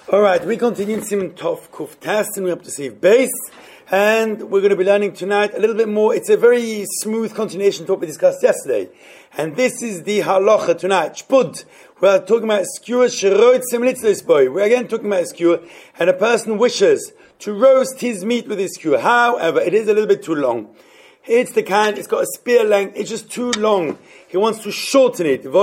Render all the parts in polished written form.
All right, we continue in Siman Tov Kuf Tes, and we're up to Seif Base, and we're going to be learning tonight a little bit more. It's a very smooth continuation to what we discussed yesterday, and this is the halacha tonight. Shpud. We're talking about a skewer sheroit semlitzlis boy. We're again talking about a skewer, and a person wishes to roast his meat with his skewer. However, it is a little bit too long. It's the kind, it's got a spear length, it's just too long. He wants to shorten it. His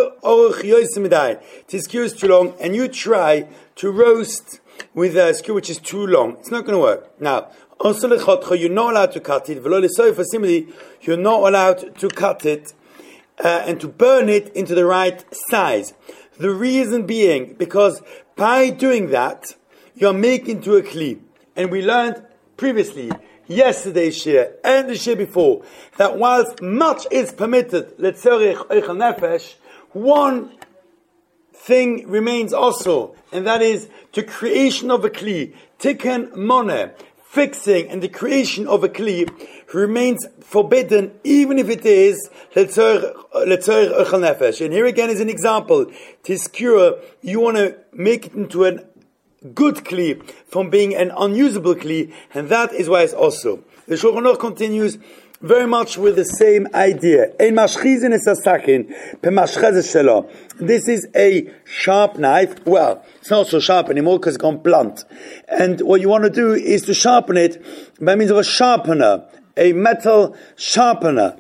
skewer is too long, and you try to roast with a skewer which is too long. It's not going to work. Now, you're not allowed to cut it. You're not allowed to cut it and to burn it into the right size. The reason being, because by doing that, you're making to a kli. And we learned previously, yesterday's shir and the shir before, that whilst much is permitted, letzorich oichel nefesh, one thing remains also, and that is the creation of a kli, tikkun moneh, fixing and the creation of a kli remains forbidden, even if it is letzorich oichel nefesh. And here again is an example. Tiskura, you want to make it into a good kli from being an unusable kli, and that is why it's also. The Shulchan Aruch continues very much with the same idea. This is a sharp knife. Well, it's not so sharp anymore because it's gone blunt. And what you want to do is to sharpen it by means of a sharpener, a metal sharpener.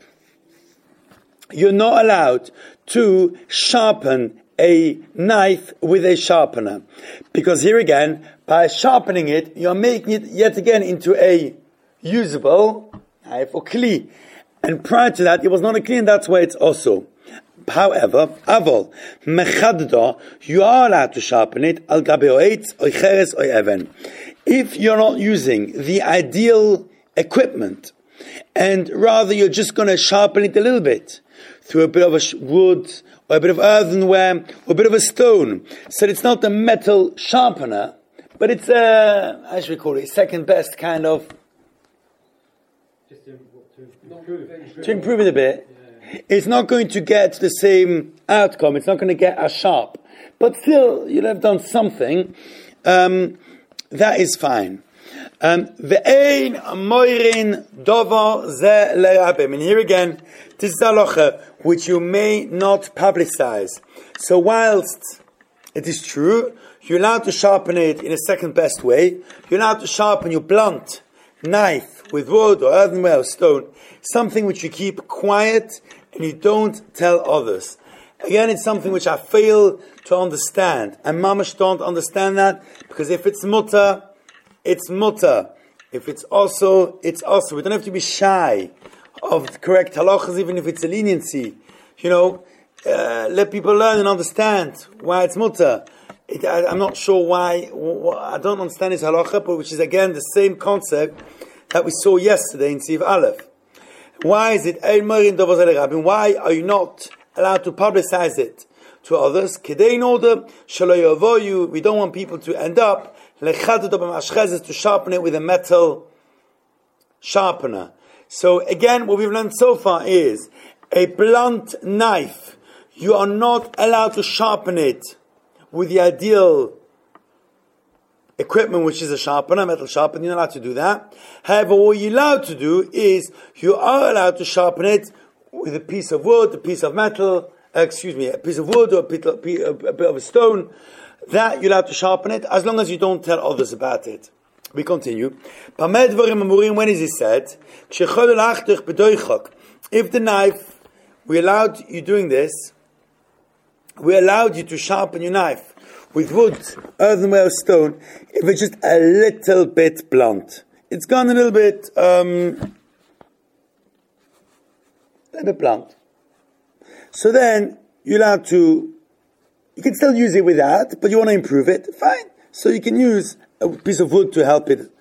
You're not allowed to sharpen a knife with a sharpener, because here again, by sharpening it, you're making it yet again into a usable knife or kli. And prior to that, it was not a kli, and that's why it's also. However, avol mechadda, you are allowed to sharpen it al gabe oetz oy cheres oy even. If you're not using the ideal equipment, and rather you're just going to sharpen it a little bit through a bit of a wood, or a bit of earthenware, or a bit of a stone. So it's not a metal sharpener, but it's how should we call it, second best kind of, just to improve it. To improve it a bit. Yeah. It's not going to get the same outcome, it's not going to get as sharp. But still, you'll have done something. That is fine. Ve'ein moirin dovar ze le'abim. And here again, this is halacha which you may not publicize. So whilst it is true, you're allowed to sharpen it in a second best way. You're allowed to sharpen your blunt knife with wood or earthenware or stone, something which you keep quiet and you don't tell others. Again, it's something which I fail to understand. And mamash don't understand that, because if it's mutter, it's mutter. If it's also, it's also. We don't have to be shy of the correct halachas, even if it's a leniency. Let people learn and understand why it's mutter. I'm not sure why, I don't understand his halacha, but which is again the same concept that we saw yesterday in Siv Aleph. Why is it, why are you not allowed to publicize it to others? In order, we don't want people to end up to sharpen it with a metal sharpener. So again, what we've learned so far is a blunt knife, you are not allowed to sharpen it with the ideal equipment, which is a sharpener, metal sharpener. You're not allowed to do that. However, what you're allowed to do is you are allowed to sharpen it with a piece of wood, a piece of metal, a piece of wood or a bit of a stone. That you're allowed to sharpen it, as long as you don't tell others about it. We continue. When is it said? If the knife, we allowed you doing this, we allowed you to sharpen your knife with wood, earthenware, or stone, if it's just a little bit blunt. It's gone a little bit blunt. So then, you're allowed to, you can still use it with that, but you want to improve it, fine. So you can use a piece of wood to help it.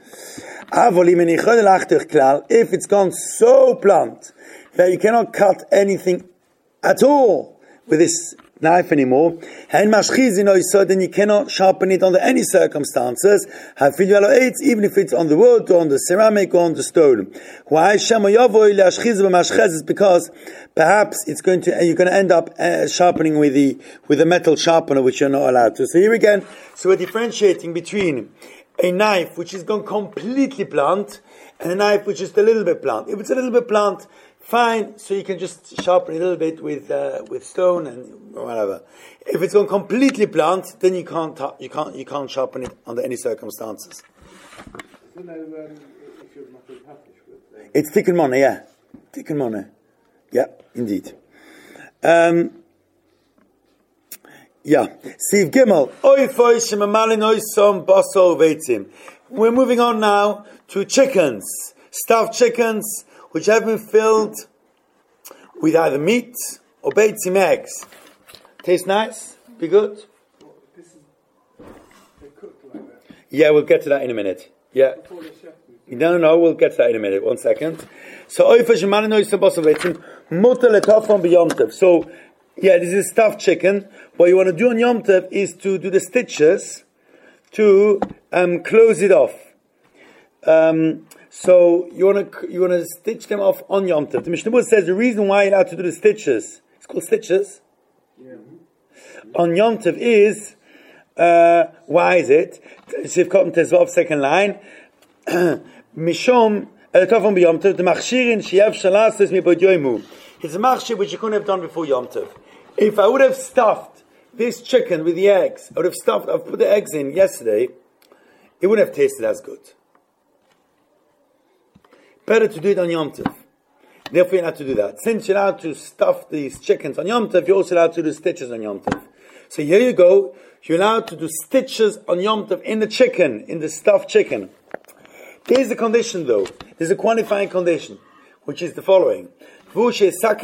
If it's gone so blunt that you cannot cut anything at all with this knife anymore. So then you cannot sharpen it under any circumstances. Even if it's on the wood or on the ceramic or on the stone. Why? Because perhaps you're going to end up sharpening with a metal sharpener, which you're not allowed to. So here again, so we're differentiating between a knife which is gone completely blunt and a knife which is a little bit blunt. If it's a little bit blunt, fine, so you can just sharpen it a little bit with stone and whatever. If it's gone completely blunt, then you can't sharpen it under any circumstances. It's tikkun money, yeah. Tikkun money. Yeah, indeed. Yeah. Siv Gimel. We're moving on now to chickens. Stuffed chickens, which have been filled with either meat or beitzim eggs. Taste nice? Be good? Yeah, we'll get to that in a minute. Yeah. No, we'll get to that in a minute. 1 second. So, yeah, this is stuffed chicken. What you want to do on Yom Tov is to do the stitches to close it off. So you want to stitch them off on Yom Tov. The Mishnah Berurah says the reason why you're allowed to do the stitches, it's called stitches, on Yom Tov is, why is it? Sif Cotton Tezvav, second line, Mishom, Eletofon b'Yom Tov, the Machshirin Sheyav Shalasses mi Bod Yoimu. It's a machshir which you couldn't have done before Yom Tov. If I would have stuffed this chicken with the eggs, I've put the eggs in yesterday, it wouldn't have tasted as good. Better to do it on Yom Tov. Therefore you're allowed to do that. Since you're allowed to stuff these chickens on Yom Tov, you're also allowed to do stitches on Yom Tov. So here you go, you're allowed to do stitches on Yom Tov in the chicken, in the stuffed chicken. There's a condition though, there's a qualifying condition, which is the following. You've got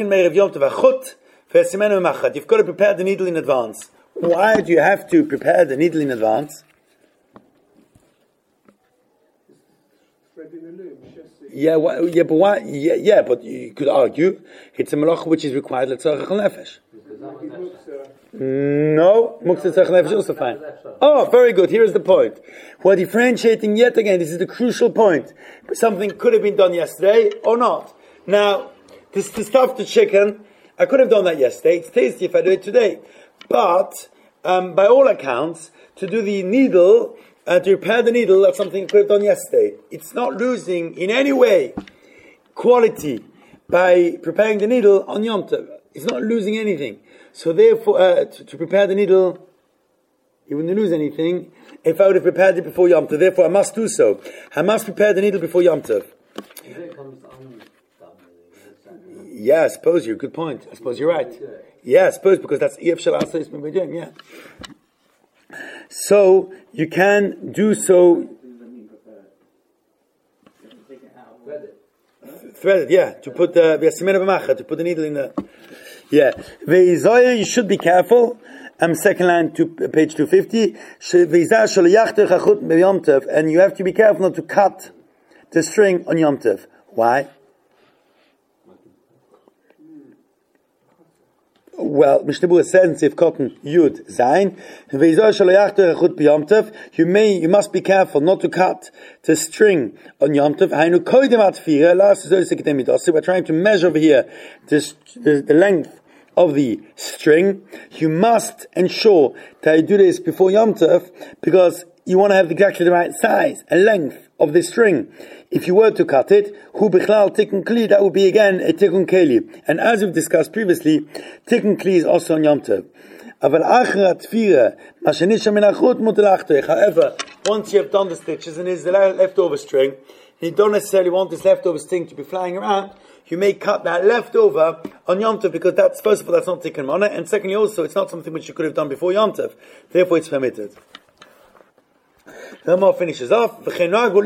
to prepare the needle in advance. Why do you have to prepare the needle in advance? Yeah, but why? Yeah, but you could argue it's a malacha which is required l'tzarech nefesh. No, muktzah tzarech nefesh is also fine. Oh, very good. Here is the point. We're differentiating yet again. This is the crucial point. Something could have been done yesterday or not. Now, to stuff the chicken, I could have done that yesterday. It's tasty if I do it today. But, by all accounts, to do the needle, to repair the needle, that's something I could have done yesterday. It's not losing in any way quality by preparing the needle on Yom Tov. It's not losing anything. So therefore, to prepare the needle, you wouldn't lose anything if I would have prepared it before Yom Tov. Therefore, I must do so. I must prepare the needle before Yom Tov. Yeah, I suppose you're. Good point. I suppose you're right. Yeah, I suppose because that's Ef Shel Asayis B'Medim. Yeah. So you can do so. Threaded, yeah. To put the to put the needle in the. Yeah. You should be careful. Second line to page 250. And you have to be careful not to cut the string on Yom Tov. Why? Well, Mishnah Berurah says if cotton Yud Zayin, you must be careful not to cut the string on Yom Tov. We're trying to measure over here the length of the string. You must ensure that you do this before Yom Tov because you want to have exactly the right size and length of the string. If you were to cut it, hu bichlal tikkun kli, that would be again a tikkun keli. And as we've discussed previously, tikkun kli is also on Yom Tov. However, once you have done the stitches and there's the leftover string, you don't necessarily want this leftover string to be flying around, you may cut that leftover on Yom Tov because that's, first of all, that's not tikkun mana, and secondly also, it's not something which you could have done before Yom Tov. Therefore, it's permitted. Ramah finishes off. The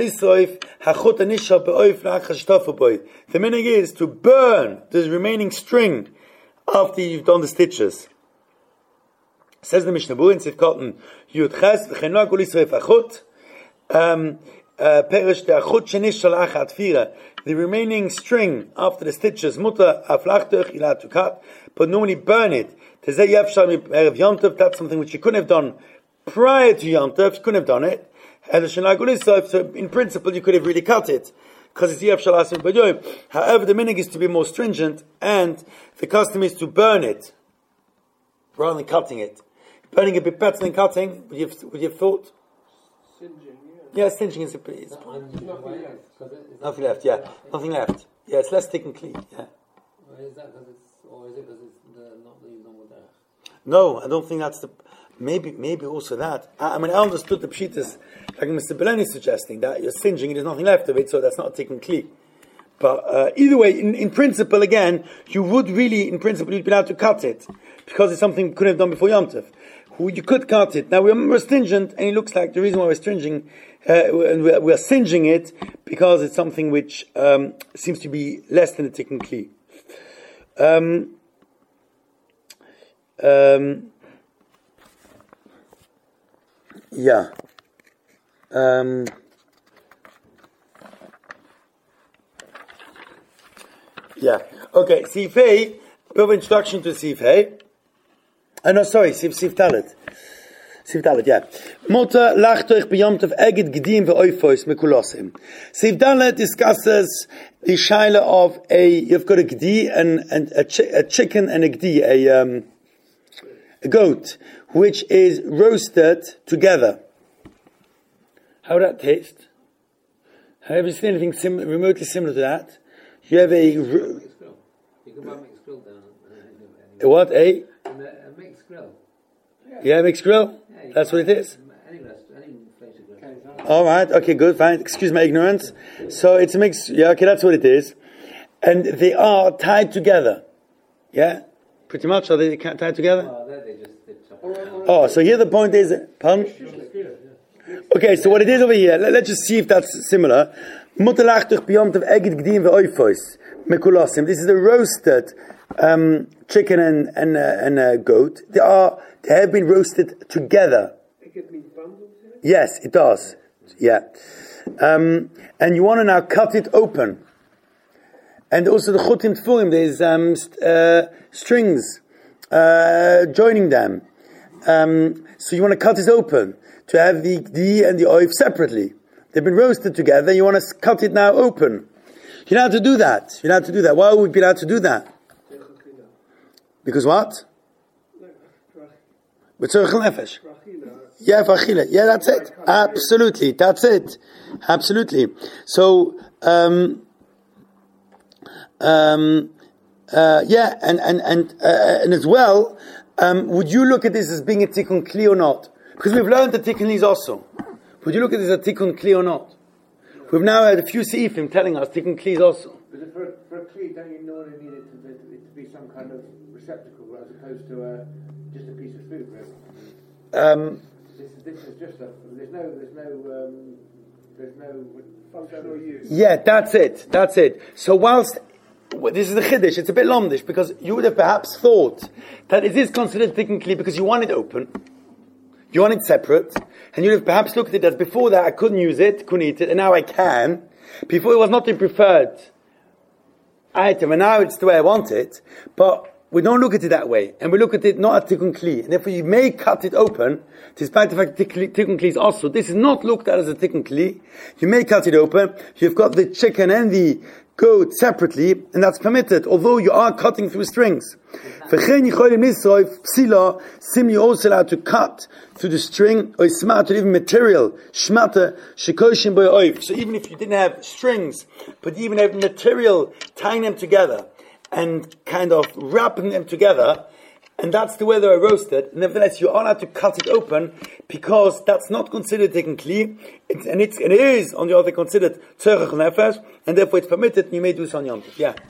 meaning is to burn the remaining string after you've done the stitches. Says the Mishnah Berurah in Sif Cotton Yud Ches v'chenoag u'lisroif achut perish te'achut shenishal achat fira. The remaining string after the stitches mutar aflachtuch, you're allowed to cut, but normally burn it To say Yefshal Erev Yom Tov, that's something which you couldn't have done prior to Yom Tov, you couldn't have done it. So in principle, you could have really cut it, because it's Yefshal Asim B'Yoyim. However, the minhag is to be more stringent, and the custom is to burn it, rather than cutting it. Burning a bit better than cutting, would you have thought? Singeing, Yeah, singeing is nothing left, yeah. Nothing left. Yeah, it's less thick and clean, yeah. Is that because is it because it's not the normal derech? No, I don't think that's the... Maybe also that. I understood the pshitas, like Mr. Beleni is suggesting, that you're singeing and there's nothing left of it, so that's not thick and clean. But either way, in principle, again, you would really, in principle, you'd be allowed to cut it, because it's something you couldn't have done before Yom Tov. You could cut it. Now, we're stringent, and it looks like the reason why we're stringing, we're singeing it, because it's something which seems to be less than a thick and clean. Yeah. Yeah. Okay, Sif Hey, bit of introduction to Sif Hey. No, sorry, Sif Dalet. Sif Dalet, yeah. Mota lachtoich b'yom tov eged gdim ve'oifos mekulosim. Sif Dalet discusses the shaila of you've got a gdi and a chicken and a gdi, a goat, which is roasted together. How would that taste? Have you seen anything remotely similar to that? You have a... You can buy mixed grill down. What? A mixed grill. Yeah, mixed grill? Yeah, that's what it is? Any place of grill. Alright, okay, good, fine. Excuse my ignorance. So it's a mixed... Yeah, okay, that's what it is. And they are tied together. Yeah? Pretty much, are they tied together? Oh, there they just did Oh, so here the point is... Pardon? Okay, so what it is over here, let's just see if that's similar. This is the roasted chicken and goat. They have been roasted together. Yes, it does. Yeah. And you want to now cut it open. And also the chotim tfurim, there's strings joining them. So you want to cut it open to have the and the oif separately. They've been roasted together. You want to cut it now open. You're not allowed to do that. You're not allowed to do that. Why would we be allowed to do that? Because what? Yeah, v'achila. Yeah, that's it. Absolutely. That's it. Absolutely. So, yeah, and as well, would you look at this as being a tikkun kli or not? Because we've learned the tikkun klis also. Would you look at this as a tikkun kli or not? We've now had a few seifim telling us tikkun klis also. But for a kli, don't you normally need it to be some kind of receptacle as opposed to just a piece of food? Right? This is just there's no functional use. Yeah, that's it. So whilst this is the chiddush, it's a bit lomdish, because you would have perhaps thought that it is considered tikkun kli because you want it open. You want it separate, and you'd have perhaps looked at it as before that I couldn't use it, couldn't eat it, and now I can. Before it was not the preferred item, and now it's the way I want it. But we don't look at it that way, and we look at it not as tikkun kli, and therefore you may cut it open, despite the fact that tikkun kli is also. This is not looked at as a tikkun kli. You may cut it open. You've got the chicken and the goat separately, and that's permitted, although you are cutting through strings. Sim, you're also allowed to cut through the string, or smart, or even material, shmata, shekoshim boy oif. So even if you didn't have strings, but even have material, tying them together, and kind of wrapping them together, and that's the way they are roasted. Nevertheless, you are allowed to cut it open, because that's not considered tikkun kli, and it is, on the other, considered tzorech nefesh, and therefore it's permitted, and you may do so on Yom Tov. Yeah.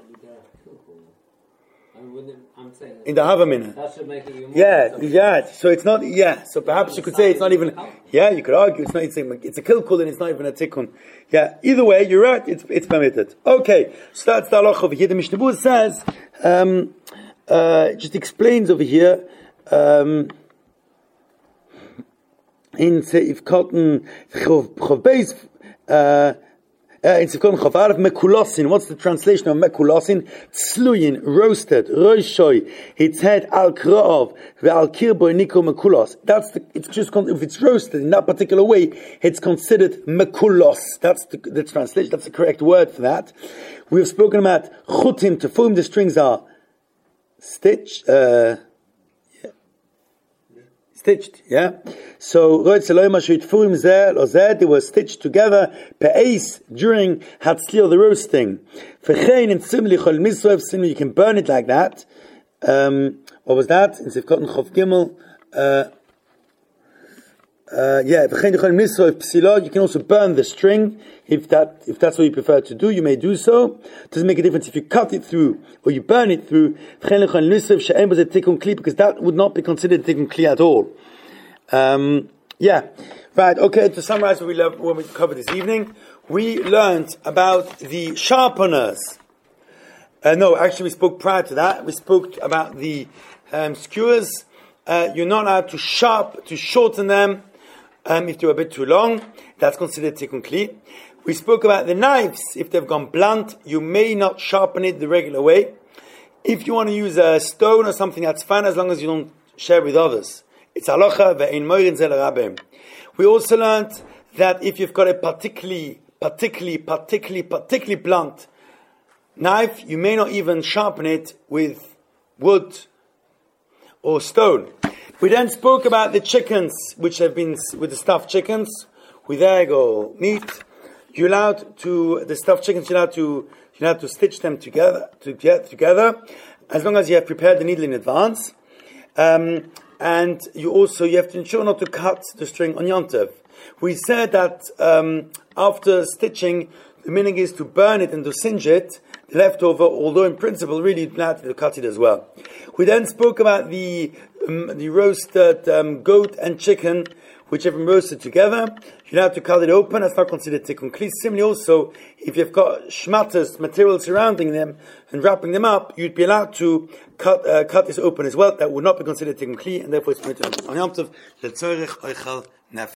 I'm saying in the Havamina. That should make it even more. Yeah. So it's not. Yeah. So perhaps you could say it's not even. Yeah, you could argue it's not. It's a kilkul and it's not even a tikkun. Yeah. Either way, you're right. It's permitted. Okay. So that's the halacha over here. The Mishnah Berurah says, just explains over here. In Seif Cotton Chov Beis In Sifkon Chavav, mekulosin. What's the translation of mekulosin? Tzluyin, roasted, roishoy, its head al krov, ve'al kirboy niko mekulos. It's just, if it's roasted in that particular way, it's considered mekulos. That's the translation, that's the correct word for that. We've spoken about chutim, tefum, the strings are stitched, yeah. So they were stitched together pe'es during hatzliel, the roasting. You can burn it like that. What was that? In Sifkot and Chof Gimel. You can also burn the string if that's what you prefer to do. You may do so. It doesn't make a difference if you cut it through or you burn it through, because that would not be considered tikkun kli at all. Right. Okay. To summarize what we covered this evening, we learned about the sharpeners. No, actually, we spoke prior to that. We spoke about the skewers. You're not allowed to shorten them. If they're a bit too long, that's considered tikkun kli. We spoke about the knives. If they've gone blunt, you may not sharpen it the regular way. If you want to use a stone or something, that's fine as long as you don't share with others. It's halacha ve'ein moirin zel rabim. We also learned that if you've got a particularly blunt knife, you may not even sharpen it with wood or stone. We then spoke about the chickens, which have been with the stuffed chickens, with egg or meat. You're allowed to stitch them together, as long as you have prepared the needle in advance. And you have to ensure not to cut the string on Yom Tov. We said that after stitching, the minhag is to burn it and to singe it, the leftover, although in principle, really you'd have to cut it as well. We then spoke about the roasted goat and chicken, which have been roasted together. You have to cut it open. That's not considered tikkun kli. Similarly, also, if you've got shmatas, material surrounding them and wrapping them up, you'd be allowed to cut this open as well. That would not be considered tikkun kli, and therefore it's permitted on Yom Tov.